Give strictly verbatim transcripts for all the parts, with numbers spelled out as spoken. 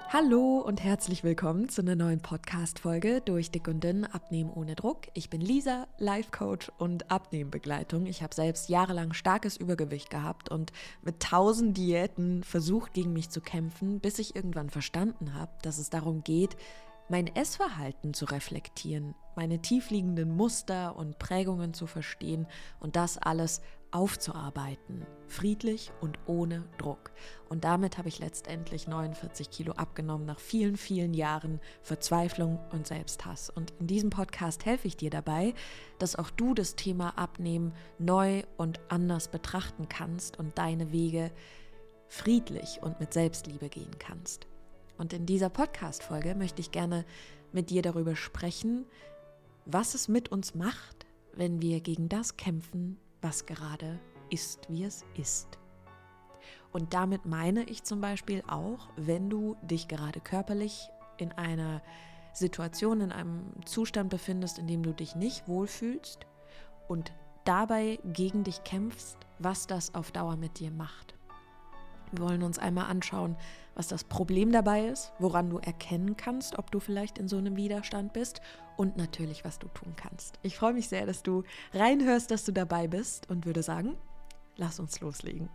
Hallo und herzlich willkommen zu einer neuen Podcast-Folge durch Dick und Dünn, Abnehmen ohne Druck. Ich bin Lisa, Life-Coach und Abnehmbegleitung. Ich habe selbst jahrelang starkes Übergewicht gehabt und mit tausend Diäten versucht, gegen mich zu kämpfen, bis ich irgendwann verstanden habe, dass es darum geht, mein Essverhalten zu reflektieren, meine tiefliegenden Muster und Prägungen zu verstehen und das alles aufzuarbeiten, friedlich und ohne Druck. Und damit habe ich letztendlich neunundvierzig Kilo abgenommen nach vielen, vielen Jahren Verzweiflung und Selbsthass. Und in diesem Podcast helfe ich dir dabei, dass auch du das Thema Abnehmen neu und anders betrachten kannst und deine Wege friedlich und mit Selbstliebe gehen kannst. Und in dieser Podcast-Folge möchte ich gerne mit dir darüber sprechen, was es mit uns macht, wenn wir gegen das kämpfen, was gerade ist, wie es ist. Und damit meine ich zum Beispiel auch, wenn du dich gerade körperlich in einer Situation, in einem Zustand befindest, in dem du dich nicht wohlfühlst und dabei gegen dich kämpfst, was das auf Dauer mit dir macht. Wir wollen uns einmal anschauen, was das Problem dabei ist, woran du erkennen kannst, ob du vielleicht in so einem Widerstand bist und natürlich, was du tun kannst. Ich freue mich sehr, dass du reinhörst, dass du dabei bist und würde sagen, lass uns loslegen.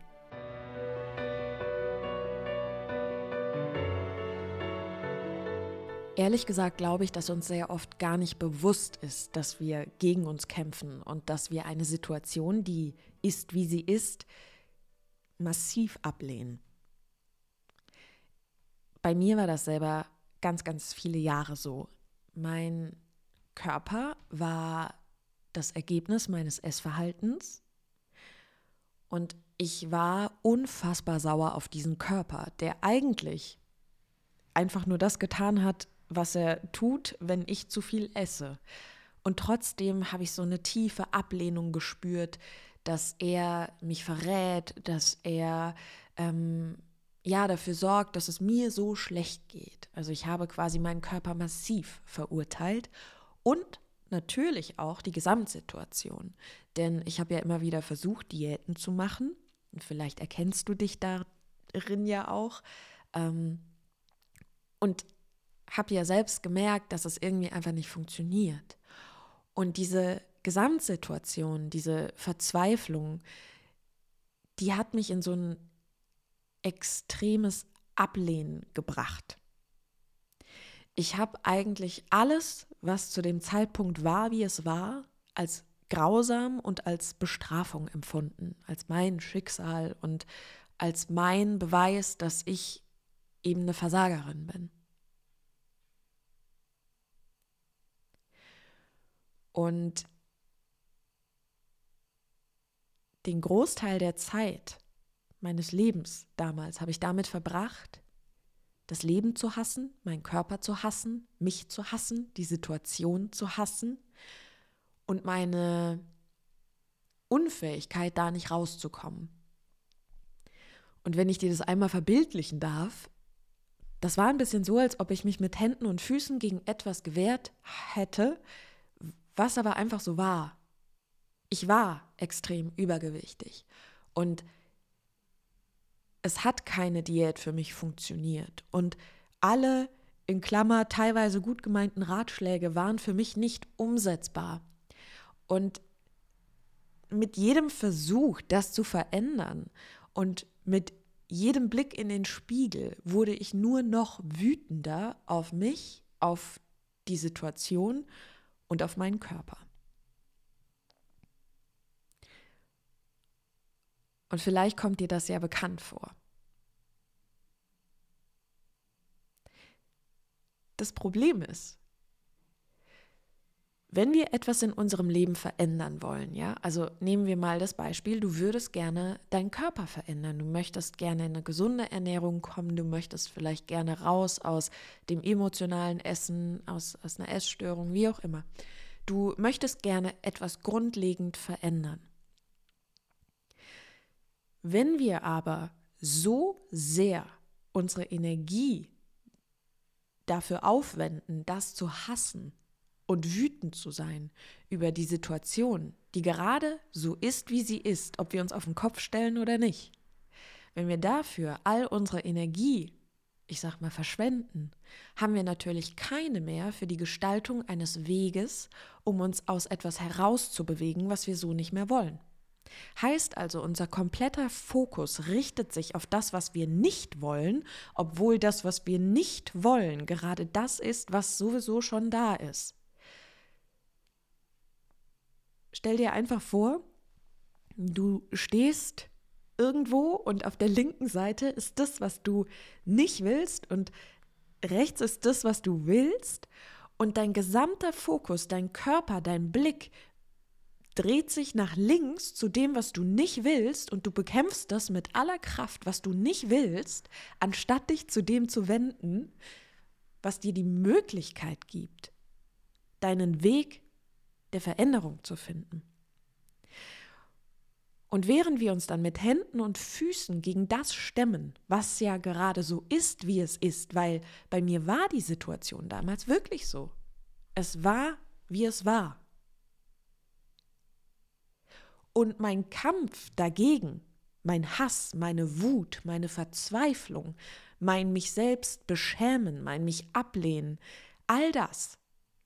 Ehrlich gesagt glaube ich, dass uns sehr oft gar nicht bewusst ist, dass wir gegen uns kämpfen und dass wir eine Situation, die ist, wie sie ist, massiv ablehnen. Bei mir war das selber ganz, ganz viele Jahre so. Mein Körper war das Ergebnis meines Essverhaltens und ich war unfassbar sauer auf diesen Körper, der eigentlich einfach nur das getan hat, was er tut, wenn ich zu viel esse. Und trotzdem habe ich so eine tiefe Ablehnung gespürt, dass er mich verrät, dass er ähm, ja dafür sorgt, dass es mir so schlecht geht. Also ich habe quasi meinen Körper massiv verurteilt und natürlich auch die Gesamtsituation. Denn ich habe ja immer wieder versucht, Diäten zu machen. Und vielleicht erkennst du dich darin ja auch. Ähm, und habe ja selbst gemerkt, dass es irgendwie einfach nicht funktioniert. Und diese Gesamtsituation, diese Verzweiflung, die hat mich in so ein extremes Ablehnen gebracht. Ich habe eigentlich alles, was zu dem Zeitpunkt war, wie es war, als grausam und als Bestrafung empfunden, als mein Schicksal und als mein Beweis, dass ich eben eine Versagerin bin. Und den Großteil der Zeit meines Lebens damals habe ich damit verbracht, das Leben zu hassen, meinen Körper zu hassen, mich zu hassen, die Situation zu hassen und meine Unfähigkeit, da nicht rauszukommen. Und wenn ich dir das einmal verbildlichen darf, das war ein bisschen so, als ob ich mich mit Händen und Füßen gegen etwas gewehrt hätte, was aber einfach so war. Ich war extrem übergewichtig und es hat keine Diät für mich funktioniert und alle, in Klammer, teilweise gut gemeinten Ratschläge waren für mich nicht umsetzbar. Und mit jedem Versuch, das zu verändern und mit jedem Blick in den Spiegel wurde ich nur noch wütender auf mich, auf die Situation und auf meinen Körper. Und vielleicht kommt dir das ja bekannt vor. Das Problem ist, wenn wir etwas in unserem Leben verändern wollen, ja, also nehmen wir mal das Beispiel, du würdest gerne deinen Körper verändern, du möchtest gerne in eine gesunde Ernährung kommen, du möchtest vielleicht gerne raus aus dem emotionalen Essen, aus, aus einer Essstörung, wie auch immer. Du möchtest gerne etwas grundlegend verändern. Wenn wir aber so sehr unsere Energie dafür aufwenden, das zu hassen und wütend zu sein über die Situation, die gerade so ist, wie sie ist, ob wir uns auf den Kopf stellen oder nicht, wenn wir dafür all unsere Energie ich sag mal, verschwenden, haben wir natürlich keine mehr für die Gestaltung eines Weges, um uns aus etwas herauszubewegen, was wir so nicht mehr wollen. Heißt also, unser kompletter Fokus richtet sich auf das, was wir nicht wollen, obwohl das, was wir nicht wollen, gerade das ist, was sowieso schon da ist. Stell dir einfach vor, du stehst irgendwo und auf der linken Seite ist das, was du nicht willst und rechts ist das, was du willst und dein gesamter Fokus, dein Körper, dein Blick dreht sich nach links zu dem, was du nicht willst und du bekämpfst das mit aller Kraft, was du nicht willst, anstatt dich zu dem zu wenden, was dir die Möglichkeit gibt, deinen Weg der Veränderung zu finden. Und während wir uns dann mit Händen und Füßen gegen das stemmen, was ja gerade so ist, wie es ist, weil bei mir war die Situation damals wirklich so. Es war, wie es war. Und mein Kampf dagegen, mein Hass, meine Wut, meine Verzweiflung, mein mich selbst beschämen, mein mich ablehnen, all das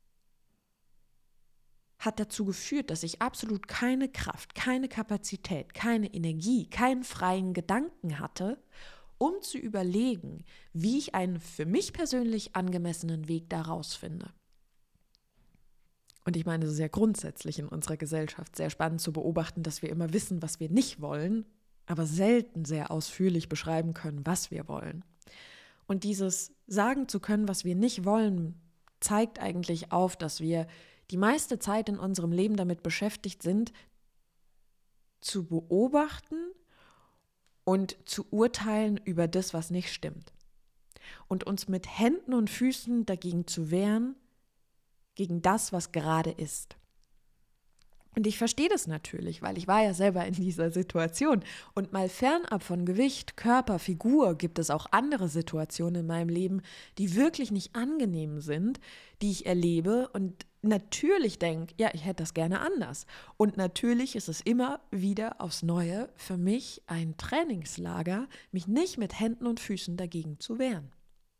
hat dazu geführt, dass ich absolut keine Kraft, keine Kapazität, keine Energie, keinen freien Gedanken hatte, um zu überlegen, wie ich einen für mich persönlich angemessenen Weg daraus finde. Und ich meine, es ist ja grundsätzlich in unserer Gesellschaft sehr spannend zu beobachten, dass wir immer wissen, was wir nicht wollen, aber selten sehr ausführlich beschreiben können, was wir wollen. Und dieses sagen zu können, was wir nicht wollen, zeigt eigentlich auf, dass wir die meiste Zeit in unserem Leben damit beschäftigt sind, zu beobachten und zu urteilen über das, was nicht stimmt. Und uns mit Händen und Füßen dagegen zu wehren, gegen das, was gerade ist. Und ich verstehe das natürlich, weil ich war ja selber in dieser Situation. Und mal fernab von Gewicht, Körper, Figur gibt es auch andere Situationen in meinem Leben, die wirklich nicht angenehm sind, die ich erlebe und natürlich denke, ja, ich hätte das gerne anders. Und natürlich ist es immer wieder aufs Neue für mich ein Trainingslager, mich nicht mit Händen und Füßen dagegen zu wehren.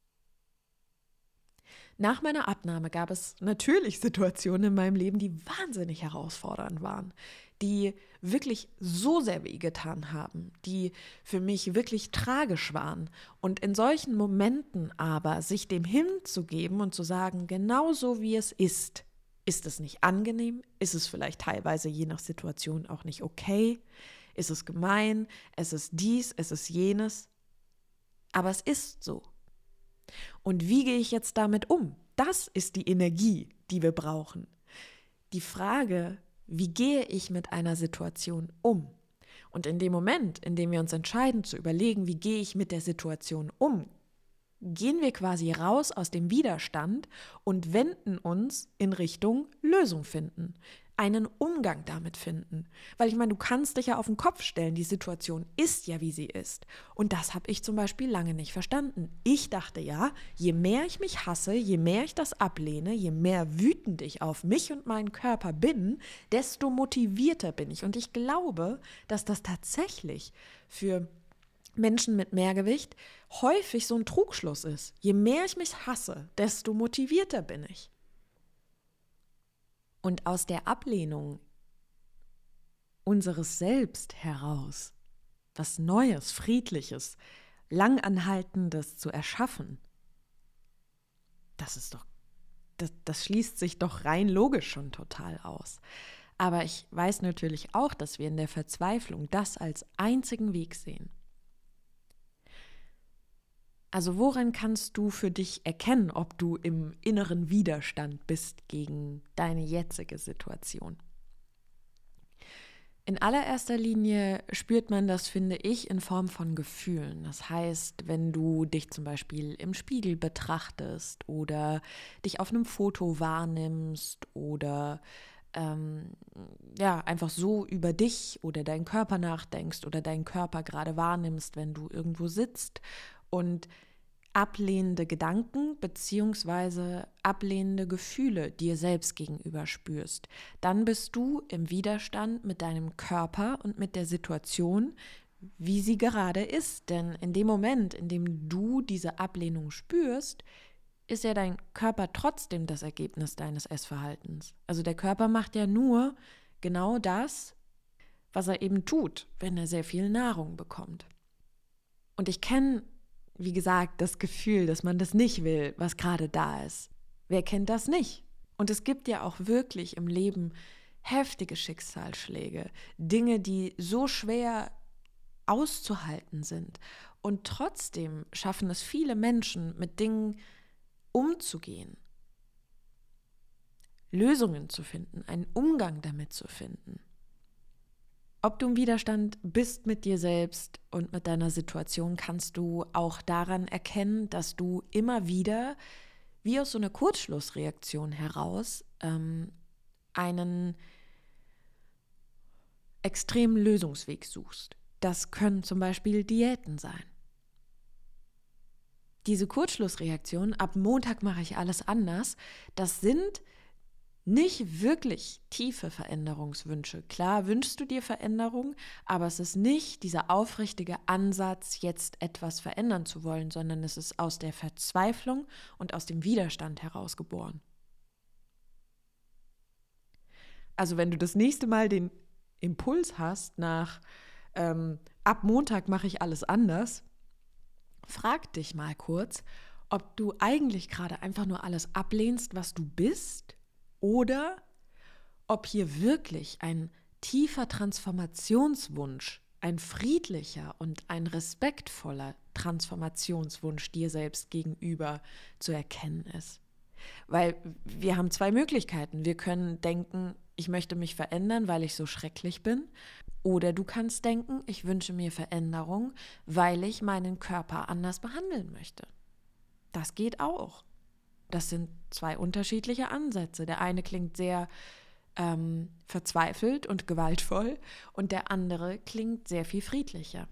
Nach meiner Abnahme gab es natürlich Situationen in meinem Leben, die wahnsinnig herausfordernd waren, die wirklich so sehr wehgetan haben, die für mich wirklich tragisch waren. Und in solchen Momenten aber sich dem hinzugeben und zu sagen, genau so wie es ist, ist es nicht angenehm, ist es vielleicht teilweise je nach Situation auch nicht okay, ist es gemein, es ist dies, es ist jenes, aber es ist so. Und wie gehe ich jetzt damit um? Das ist die Energie, die wir brauchen. Die Frage, wie gehe ich mit einer Situation um? Und in dem Moment, in dem wir uns entscheiden zu überlegen, wie gehe ich mit der Situation um, gehen wir quasi raus aus dem Widerstand und wenden uns in Richtung Lösung finden, einen Umgang damit finden. Weil ich meine, du kannst dich ja auf den Kopf stellen, die Situation ist ja, wie sie ist. Und das habe ich zum Beispiel lange nicht verstanden. Ich dachte ja, je mehr ich mich hasse, je mehr ich das ablehne, je mehr wütend ich auf mich und meinen Körper bin, desto motivierter bin ich. Und ich glaube, dass das tatsächlich für Menschen mit Mehrgewicht häufig so ein Trugschluss ist. Je mehr ich mich hasse, desto motivierter bin ich. Und aus der Ablehnung unseres Selbst heraus was Neues, Friedliches, Langanhaltendes zu erschaffen, das ist doch, das, das schließt sich doch rein logisch schon total aus. Aber ich weiß natürlich auch, dass wir in der Verzweiflung das als einzigen Weg sehen. Also woran kannst du für dich erkennen, ob du im inneren Widerstand bist gegen deine jetzige Situation? In allererster Linie spürt man das, finde ich, in Form von Gefühlen. Das heißt, wenn du dich zum Beispiel im Spiegel betrachtest oder dich auf einem Foto wahrnimmst oder ähm, ja, einfach so über dich oder deinen Körper nachdenkst oder deinen Körper gerade wahrnimmst, wenn du irgendwo sitzt und ablehnende Gedanken bzw. ablehnende Gefühle dir selbst gegenüber spürst, dann bist du im Widerstand mit deinem Körper und mit der Situation, wie sie gerade ist. Denn in dem Moment, in dem du diese Ablehnung spürst, ist ja dein Körper trotzdem das Ergebnis deines Essverhaltens. Also der Körper macht ja nur genau das, was er eben tut, wenn er sehr viel Nahrung bekommt. Und ich kenne, wie gesagt, das Gefühl, dass man das nicht will, was gerade da ist. Wer kennt das nicht? Und es gibt ja auch wirklich im Leben heftige Schicksalsschläge, Dinge, die so schwer auszuhalten sind. Und trotzdem schaffen es viele Menschen, mit Dingen umzugehen, Lösungen zu finden, einen Umgang damit zu finden. Ob du im Widerstand bist mit dir selbst und mit deiner Situation, kannst du auch daran erkennen, dass du immer wieder, wie aus so einer Kurzschlussreaktion heraus, ähm, einen extremen Lösungsweg suchst. Das können zum Beispiel Diäten sein. Diese Kurzschlussreaktion, ab Montag mache ich alles anders, das sind nicht wirklich tiefe Veränderungswünsche. Klar wünschst du dir Veränderung, aber es ist nicht dieser aufrichtige Ansatz, jetzt etwas verändern zu wollen, sondern es ist aus der Verzweiflung und aus dem Widerstand herausgeboren. Also wenn du das nächste Mal den Impuls hast nach ähm, ab Montag mache ich alles anders, frag dich mal kurz, ob du eigentlich gerade einfach nur alles ablehnst, was du bist, oder ob hier wirklich ein tiefer Transformationswunsch, ein friedlicher und ein respektvoller Transformationswunsch dir selbst gegenüber zu erkennen ist. Weil wir haben zwei Möglichkeiten. Wir können denken, ich möchte mich verändern, weil ich so schrecklich bin. Oder du kannst denken, ich wünsche mir Veränderung, weil ich meinen Körper anders behandeln möchte. Das geht auch. Das sind zwei unterschiedliche Ansätze. Der eine klingt sehr ähm, verzweifelt und gewaltvoll und der andere klingt sehr viel friedlicher.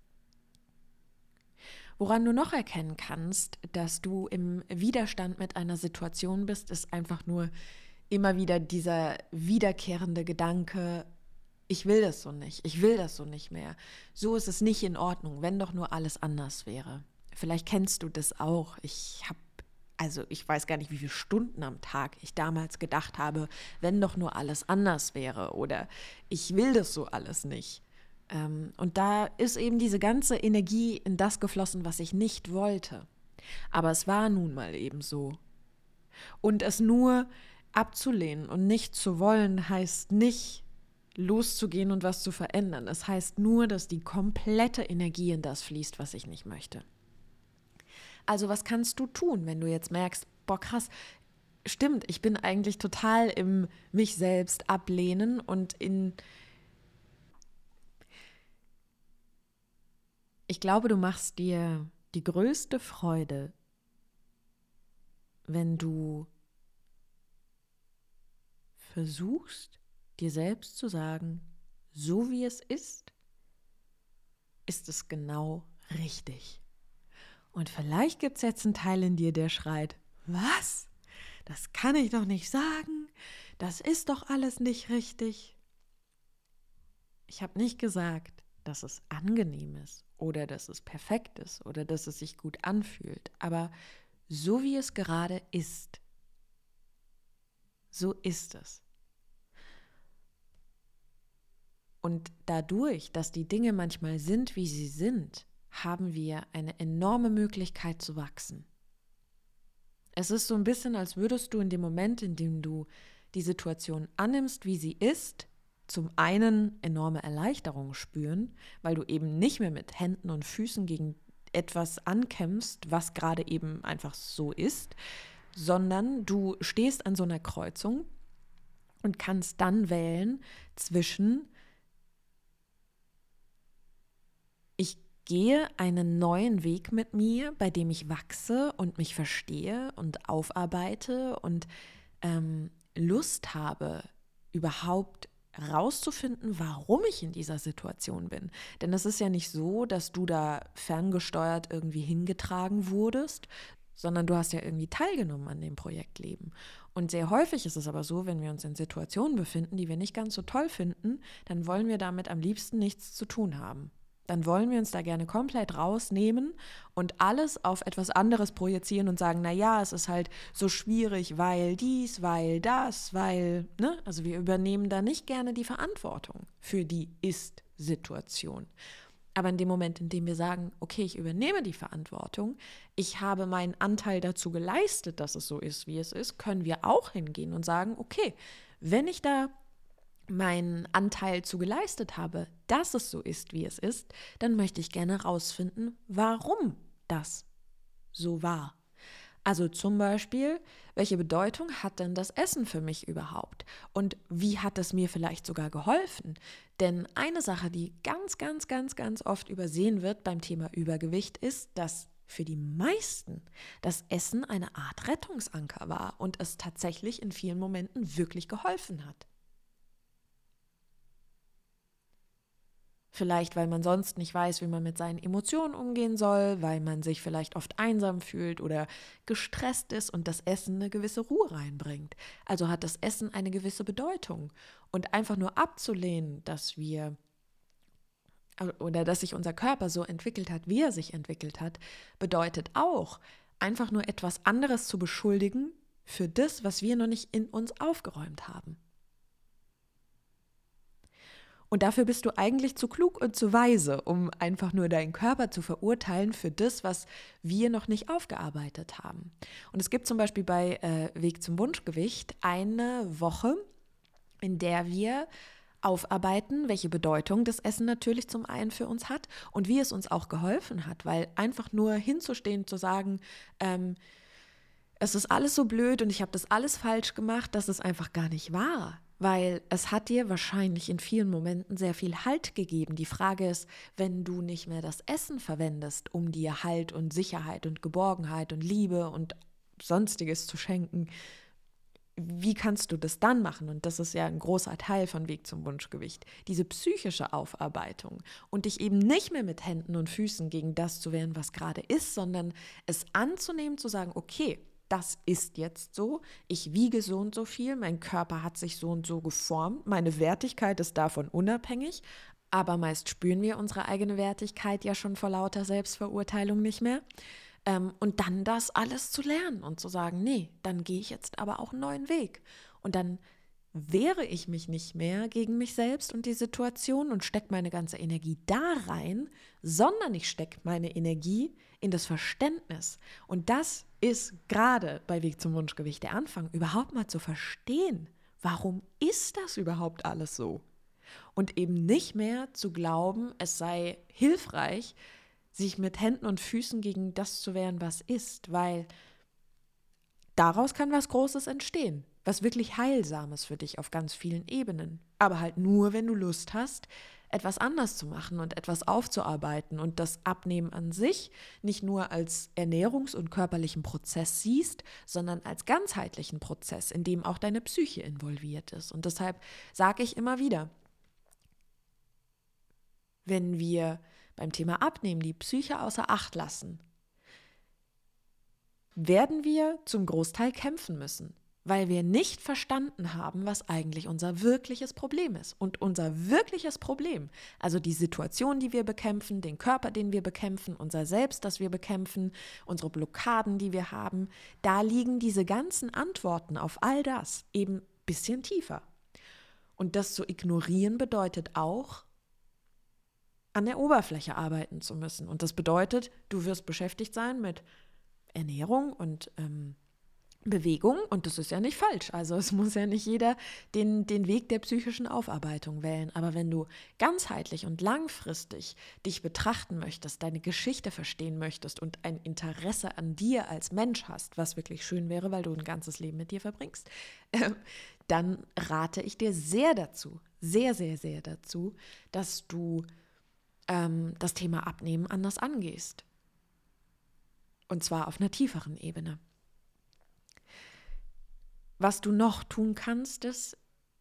Woran du noch erkennen kannst, dass du im Widerstand mit einer Situation bist, ist einfach nur immer wieder dieser wiederkehrende Gedanke, ich will das so nicht, ich will das so nicht mehr. So ist es nicht in Ordnung, wenn doch nur alles anders wäre. Vielleicht kennst du das auch. Ich habe Also ich weiß gar nicht, wie viele Stunden am Tag ich damals gedacht habe, wenn doch nur alles anders wäre oder ich will das so alles nicht. Ähm, und da ist eben diese ganze Energie in das geflossen, was ich nicht wollte. Aber es war nun mal eben so. Und es nur abzulehnen und nicht zu wollen, heißt nicht loszugehen und was zu verändern. Es heißt nur, dass die komplette Energie in das fließt, was ich nicht möchte. Also was kannst du tun, wenn du jetzt merkst, boah krass, stimmt, ich bin eigentlich total im mich selbst ablehnen und in... Ich glaube, du machst dir die größte Freude, wenn du versuchst, dir selbst zu sagen, so wie es ist, ist es genau richtig. Und vielleicht gibt es jetzt einen Teil in dir, der schreit, was? Das kann ich doch nicht sagen. Das ist doch alles nicht richtig. Ich habe nicht gesagt, dass es angenehm ist oder dass es perfekt ist oder dass es sich gut anfühlt. Aber so wie es gerade ist, so ist es. Und dadurch, dass die Dinge manchmal sind, wie sie sind, haben wir eine enorme Möglichkeit zu wachsen. Es ist so ein bisschen, als würdest du in dem Moment, in dem du die Situation annimmst, wie sie ist, zum einen enorme Erleichterung spüren, weil du eben nicht mehr mit Händen und Füßen gegen etwas ankämpfst, was gerade eben einfach so ist, sondern du stehst an so einer Kreuzung und kannst dann wählen zwischen ich gehe einen neuen Weg mit mir, bei dem ich wachse und mich verstehe und aufarbeite und ähm, Lust habe, überhaupt rauszufinden, warum ich in dieser Situation bin. Denn es ist ja nicht so, dass du da ferngesteuert irgendwie hingetragen wurdest, sondern du hast ja irgendwie teilgenommen an dem Projektleben. Und sehr häufig ist es aber so, wenn wir uns in Situationen befinden, die wir nicht ganz so toll finden, dann wollen wir damit am liebsten nichts zu tun haben. dann wollen wir uns da gerne komplett rausnehmen und alles auf etwas anderes projizieren und sagen, naja, es ist halt so schwierig, weil dies, weil das, weil, ne? Also wir übernehmen da nicht gerne die Verantwortung für die Ist-Situation. Aber in dem Moment, in dem wir sagen, okay, ich übernehme die Verantwortung, ich habe meinen Anteil dazu geleistet, dass es so ist, wie es ist, können wir auch hingehen und sagen, okay, wenn ich da meinen Anteil zu geleistet habe, dass es so ist, wie es ist, dann möchte ich gerne herausfinden, warum das so war. Also zum Beispiel, welche Bedeutung hat denn das Essen für mich überhaupt? Und wie hat es mir vielleicht sogar geholfen? Denn eine Sache, die ganz, ganz, ganz, ganz oft übersehen wird beim Thema Übergewicht, ist, dass für die meisten das Essen eine Art Rettungsanker war und es tatsächlich in vielen Momenten wirklich geholfen hat. Vielleicht, weil man sonst nicht weiß, wie man mit seinen Emotionen umgehen soll, weil man sich vielleicht oft einsam fühlt oder gestresst ist und das Essen eine gewisse Ruhe reinbringt. Also hat das Essen eine gewisse Bedeutung. Und einfach nur abzulehnen, dass wir oder dass sich unser Körper so entwickelt hat, wie er sich entwickelt hat, bedeutet auch, einfach nur etwas anderes zu beschuldigen für das, was wir noch nicht in uns aufgeräumt haben. Und dafür bist du eigentlich zu klug und zu weise, um einfach nur deinen Körper zu verurteilen für das, was wir noch nicht aufgearbeitet haben. Und es gibt zum Beispiel bei äh, Weg zum Wunschgewicht eine Woche, in der wir aufarbeiten, welche Bedeutung das Essen natürlich zum einen für uns hat und wie es uns auch geholfen hat, weil einfach nur hinzustehen, zu sagen, ähm, es ist alles so blöd und ich habe das alles falsch gemacht, das ist einfach gar nicht wahr. Weil es hat dir wahrscheinlich in vielen Momenten sehr viel Halt gegeben. Die Frage ist, wenn du nicht mehr das Essen verwendest, um dir Halt und Sicherheit und Geborgenheit und Liebe und Sonstiges zu schenken, wie kannst du das dann machen? Und das ist ja ein großer Teil von Weg zum Wunschgewicht. Diese psychische Aufarbeitung und dich eben nicht mehr mit Händen und Füßen gegen das zu wehren, was gerade ist, sondern es anzunehmen, zu sagen, okay, das ist jetzt so, ich wiege so und so viel, mein Körper hat sich so und so geformt, meine Wertigkeit ist davon unabhängig, aber meist spüren wir unsere eigene Wertigkeit ja schon vor lauter Selbstverurteilung nicht mehr. Ähm, und dann das alles zu lernen und zu sagen, nee, dann gehe ich jetzt aber auch einen neuen Weg. Und dann wehre ich mich nicht mehr gegen mich selbst und die Situation und stecke meine ganze Energie da rein, sondern ich stecke meine Energie in das Verständnis. Und das ist gerade bei Weg zum Wunschgewicht der Anfang, überhaupt mal zu verstehen, warum ist das überhaupt alles so? Und eben nicht mehr zu glauben, es sei hilfreich, sich mit Händen und Füßen gegen das zu wehren, was ist, weil daraus kann was Großes entstehen, was wirklich Heilsames für dich auf ganz vielen Ebenen. Aber halt nur, wenn du Lust hast, etwas anders zu machen und etwas aufzuarbeiten und das Abnehmen an sich nicht nur als ernährungs- und körperlichen Prozess siehst, sondern als ganzheitlichen Prozess, in dem auch deine Psyche involviert ist. Und deshalb sage ich immer wieder, wenn wir beim Thema Abnehmen die Psyche außer Acht lassen, werden wir zum Großteil kämpfen müssen, weil wir nicht verstanden haben, was eigentlich unser wirkliches Problem ist. Und unser wirkliches Problem, also die Situation, die wir bekämpfen, den Körper, den wir bekämpfen, unser Selbst, das wir bekämpfen, unsere Blockaden, die wir haben, da liegen diese ganzen Antworten auf all das eben ein bisschen tiefer. Und das zu ignorieren bedeutet auch, an der Oberfläche arbeiten zu müssen. Und das bedeutet, du wirst beschäftigt sein mit Ernährung und ähm, Bewegung und das ist ja nicht falsch. Also es muss ja nicht jeder den, den Weg der psychischen Aufarbeitung wählen. Aber wenn du ganzheitlich und langfristig dich betrachten möchtest, deine Geschichte verstehen möchtest und ein Interesse an dir als Mensch hast, was wirklich schön wäre, weil du ein ganzes Leben mit dir verbringst, äh, dann rate ich dir sehr dazu, sehr, sehr, sehr dazu, dass du ähm, das Thema Abnehmen anders angehst. Und zwar auf einer tieferen Ebene. Was du noch tun kannst, ist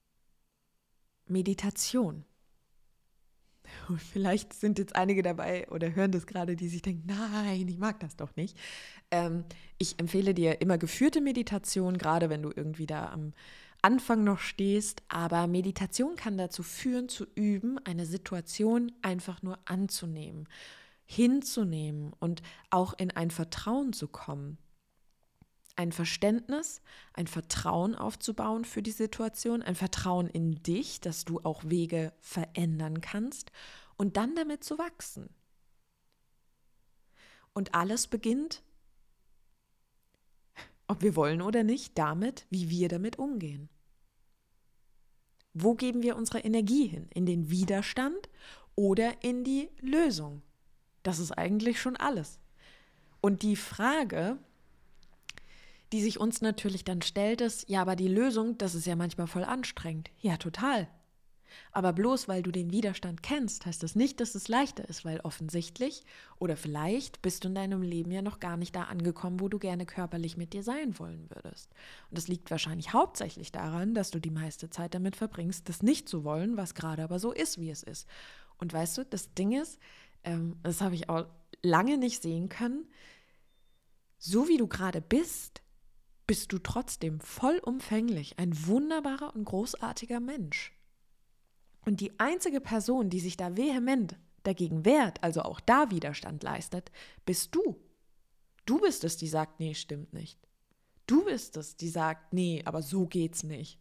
Meditation. Und vielleicht sind jetzt einige dabei oder hören das gerade, die sich denken, nein, ich mag das doch nicht. Ähm, ich empfehle dir immer geführte Meditation, gerade wenn du irgendwie da am, Anfang noch stehst, aber Meditation kann dazu führen, zu üben, eine Situation einfach nur anzunehmen, hinzunehmen und auch in ein Vertrauen zu kommen. Ein Verständnis, ein Vertrauen aufzubauen für die Situation, ein Vertrauen in dich, dass du auch Wege verändern kannst und dann damit zu wachsen. Und alles beginnt, ob wir wollen oder nicht, damit, wie wir damit umgehen. Wo geben wir unsere Energie hin? In den Widerstand oder in die Lösung? Das ist eigentlich schon alles. Und die Frage, die sich uns natürlich dann stellt, ist, ja, aber die Lösung, das ist ja manchmal voll anstrengend. Ja, total. Aber bloß weil du den Widerstand kennst, heißt das nicht, dass es leichter ist, weil offensichtlich oder vielleicht bist du in deinem Leben ja noch gar nicht da angekommen, wo du gerne körperlich mit dir sein wollen würdest. Und das liegt wahrscheinlich hauptsächlich daran, dass du die meiste Zeit damit verbringst, das nicht zu wollen, was gerade aber so ist, wie es ist. Und weißt du, das Ding ist, ähm, das habe ich auch lange nicht sehen können, so wie du gerade bist, bist du trotzdem vollumfänglich ein wunderbarer und großartiger Mensch. Und die einzige Person, die sich da vehement dagegen wehrt, also auch da Widerstand leistet, bist du. Du bist es, die sagt, nee, stimmt nicht. Du bist es, die sagt, nee, aber so geht's nicht.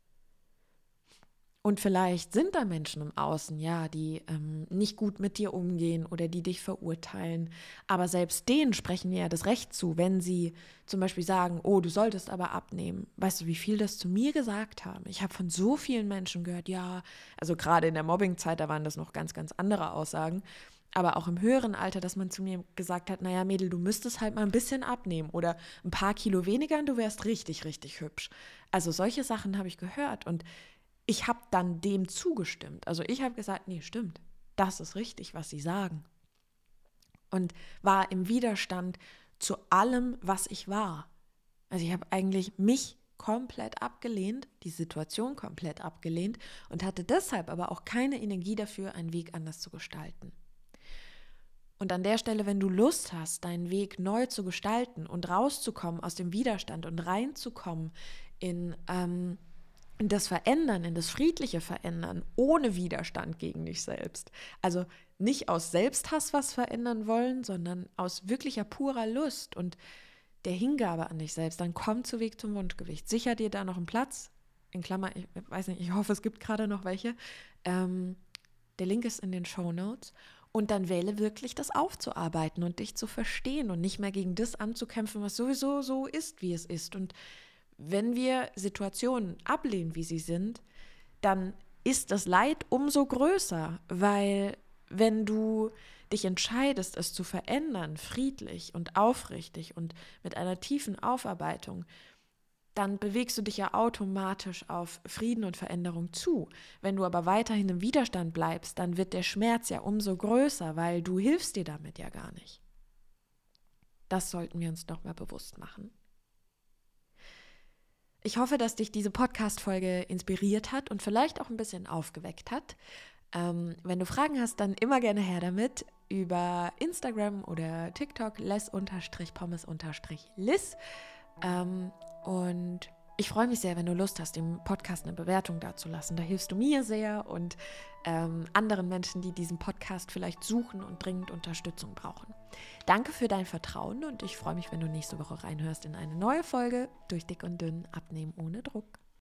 Und vielleicht sind da Menschen im Außen, ja, die ähm, nicht gut mit dir umgehen oder die dich verurteilen. Aber selbst denen sprechen wir ja das Recht zu, wenn sie zum Beispiel sagen, oh, du solltest aber abnehmen. Weißt du, wie viel das zu mir gesagt haben? Ich habe von so vielen Menschen gehört, ja, also gerade in der Mobbingzeit, da waren das noch ganz, ganz andere Aussagen. Aber auch im höheren Alter, dass man zu mir gesagt hat, naja, Mädel, du müsstest halt mal ein bisschen abnehmen oder ein paar Kilo weniger und du wärst richtig, richtig hübsch. Also solche Sachen habe ich gehört und ich habe dann dem zugestimmt. Also ich habe gesagt, nee, stimmt, das ist richtig, was sie sagen. Und war im Widerstand zu allem, was ich war. Also ich habe eigentlich mich komplett abgelehnt, die Situation komplett abgelehnt und hatte deshalb aber auch keine Energie dafür, einen Weg anders zu gestalten. Und an der Stelle, wenn du Lust hast, deinen Weg neu zu gestalten und rauszukommen aus dem Widerstand und reinzukommen in ähm, in das Verändern, in das friedliche Verändern, ohne Widerstand gegen dich selbst. Also nicht aus Selbsthass was verändern wollen, sondern aus wirklicher purer Lust und der Hingabe an dich selbst, dann komm zu Weg zum Wunschgewicht. Sicher dir da noch einen Platz, in Klammer, ich weiß nicht, ich hoffe, es gibt gerade noch welche. Ähm, der Link ist in den Shownotes. Und dann wähle wirklich, das aufzuarbeiten und dich zu verstehen und nicht mehr gegen das anzukämpfen, was sowieso so ist, wie es ist. Und wenn wir Situationen ablehnen, wie sie sind, dann ist das Leid umso größer, weil wenn du dich entscheidest, es zu verändern, friedlich und aufrichtig und mit einer tiefen Aufarbeitung, dann bewegst du dich ja automatisch auf Frieden und Veränderung zu. Wenn du aber weiterhin im Widerstand bleibst, dann wird der Schmerz ja umso größer, weil du hilfst dir damit ja gar nicht. Das sollten wir uns noch mal bewusst machen. Ich hoffe, dass dich diese Podcast-Folge inspiriert hat und vielleicht auch ein bisschen aufgeweckt hat. Ähm, wenn du Fragen hast, dann immer gerne her damit über Instagram oder TikTok les-pommes-lis. Ähm, und ich freue mich sehr, wenn du Lust hast, dem Podcast eine Bewertung dazulassen. Da hilfst du mir sehr und ähm, anderen Menschen, die diesen Podcast vielleicht suchen und dringend Unterstützung brauchen. Danke für dein Vertrauen und ich freue mich, wenn du nächste Woche reinhörst in eine neue Folge durch Dick und Dünn, Abnehmen ohne Druck.